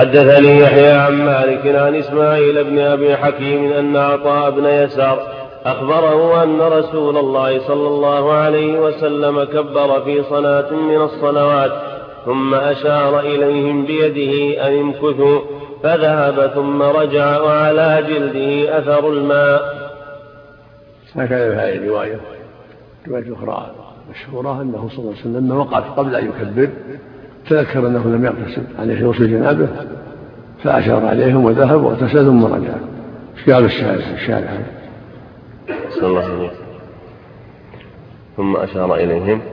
حدثني يحيى عن مالك عن إسماعيل بن أبي حكيم أن عطاء بن يسار أخبره أن رسول الله صلى الله عليه وسلم كبر في صلاة من الصلوات ثم أشار إليهم بيده أن امكثوا فذهب ثم رجع وعلى جلده أثر الماء. هكذا في هذه الرواية أخرى مشهورة أنه صلى الله عليه وسلم لما وقف قبل أن يكبر تذكر أنه لم يغتسل عليه غسل جنابه فأشار عليهم وذهب واغتسل ثم رجع. قال الشارع صلى الله عليه وسلم ثم أشار إليهم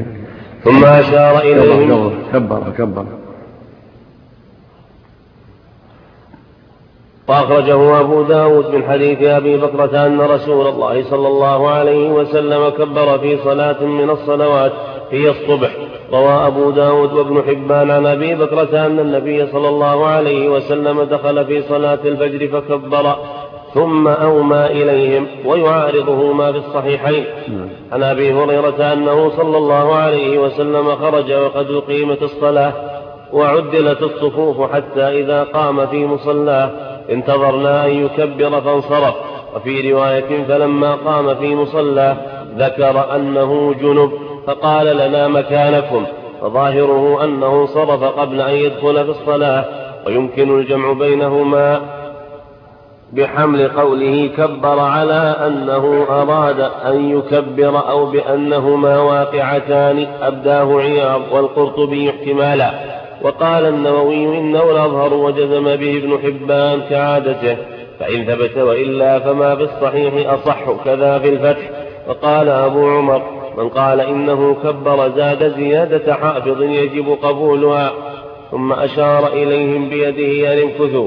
كبر وأخرجه أبو داود من حديث أبي بكرة أن رسول الله صلى الله عليه وسلم كبر في صلاة من الصلوات هي الصبح. روى أبو داود وابن حبان عن أبي بكرة أن النبي صلى الله عليه وسلم دخل في صلاة الفجر فكبر ثم أومى إليهم ويعارضه ما في الصحيحين عن أبي هريرة أنه صلى الله عليه وسلم خرج وقد أقيمت الصلاة وعدلت الصفوف حتى إذا قام في مصلاه انتظرنا أن يكبر فانصرف. وفي رواية فلما قام في مصلاه ذكر أنه جنب فقال لنا مكانكم، فظاهره أنه صرف قبل أن يدخل في الصلاة، ويمكن الجمع بينهما بحمل قوله كبر على أنه أراد أن يكبر أو بأنهما واقعتان أبداه عياض والقرطبي احتمالا. وقال النووي إنه الأظهر وجزم به ابن حبان كعادته، فإن ثبت وإلا فما في الصحيح أصح كذا في الفتح. وقال أبو عمر من قال إنه كبر زاد زيادة حافظ يجب قبولها ثم أشار إليهم بيده أن امكثوا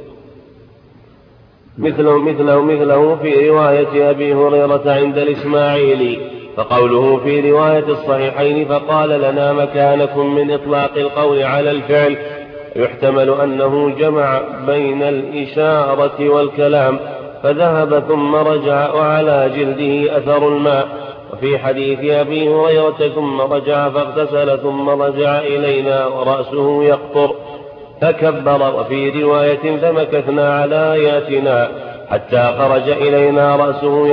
مثله في رواية أبي هريرة عند الإسماعيلي. فقوله في رواية الصحيحين فقال لنا مكانكم من إطلاق القول على الفعل، يحتمل أنه جمع بين الإشارة والكلام فذهب ثم رجع وعلى جلده أثر الماء. وفي حديث أبي هريرة ثم رجع فاغتسل ثم رجع إلينا ورأسه يقطر فكبر. وفي رواية فمكثنا على آياتنا حتى خرج إلينا رأسه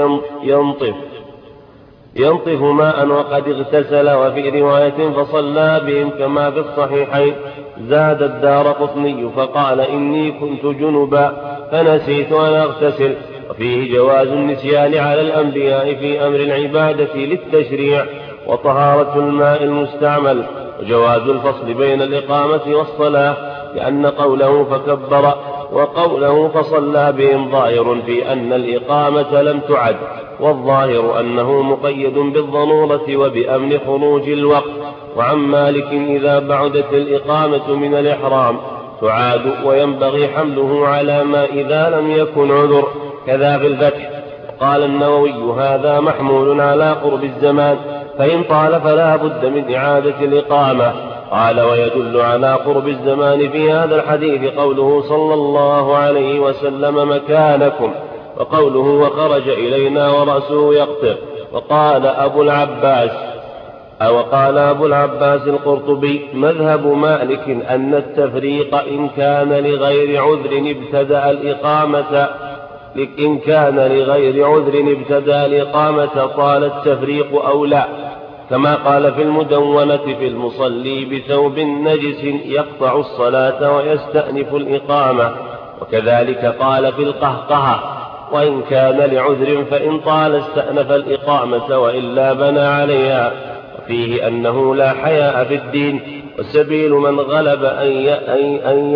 ينطف ماء وقد اغتسل. وفي رواية فصلى بهم كما في الصحيحين. زاد الدارقطني فقال إني كنت جنبا فنسيت أن أغتسل. وفيه جواز النسيان على الأنبياء في أمر العبادة للتشريع وطهارة الماء المستعمل، وجواز الفصل بين الإقامة والصلاة، لأن قوله فكبر وقوله فصلى بهم ظاهر في أن الإقامة لم تعد، والظاهر أنه مقيد بالضرورة وبأمن خروج الوقت. وعن مالك إذا بعدت الإقامة من الإحرام تعاد وينبغي حمله على ما إذا لم يكن عذر، كذا في الفتح. قال النووي هذا محمول على قرب الزمان، فإن طال فلا بد من إعادة الإقامة. قال ويدل على قرب الزمان في هذا الحديث قوله صلى الله عليه وسلم مكانكم، وقوله وخرج إلينا ورأسه يقطر. وقال أبو العباس القرطبي مذهب مالك أن التفريق إن كان لغير عذر ابتدأ الإقامة طال التفريق أو لا، كما قال في المدونة في المصلي بثوب نجس يقطع الصلاة ويستأنف الإقامة. وكذلك قال في القهقهة وإن كان لعذر فإن طال استأنف الإقامة وإلا بنى عليها. وفيه أنه لا حياء في الدين، والسبيل من غلب أن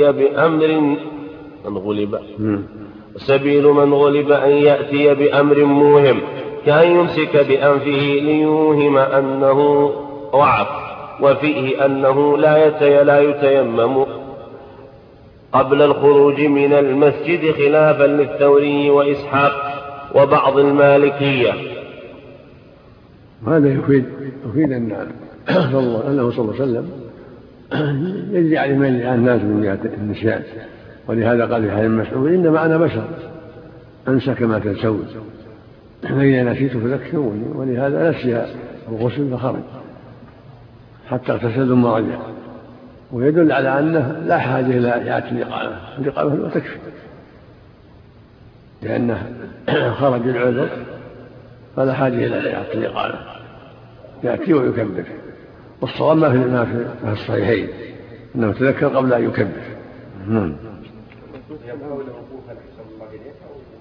يأتي بأمر موهم كأن يمسك بأنفه ليوهم أنه ضعف. وفيه أنه لا يتيمم قبل الخروج من المسجد خلافا للثوري وإسحاق وبعض المالكية. هذا يفيد أنه صلى الله عليه وسلم يجري عليه ما يجري على الناس من جهة النسيان، ولهذا قال في حديث مسعود إنما أنا بشر أنسى كما تنسون، فإذا نسيت فذكروني. ولهذا نسي الغسل فخرج حتى اغتسل ثم رجع. ويدل على أنه لا حاجة إلى إعادة الإقامة، الإقامة تكفي، لأنه خرج العذر فلا حاجة إلى إعادة الإقامة، يأتي ويكبر. والصواب ما في الصحيحين أنه تذكر قبل أن يكبر.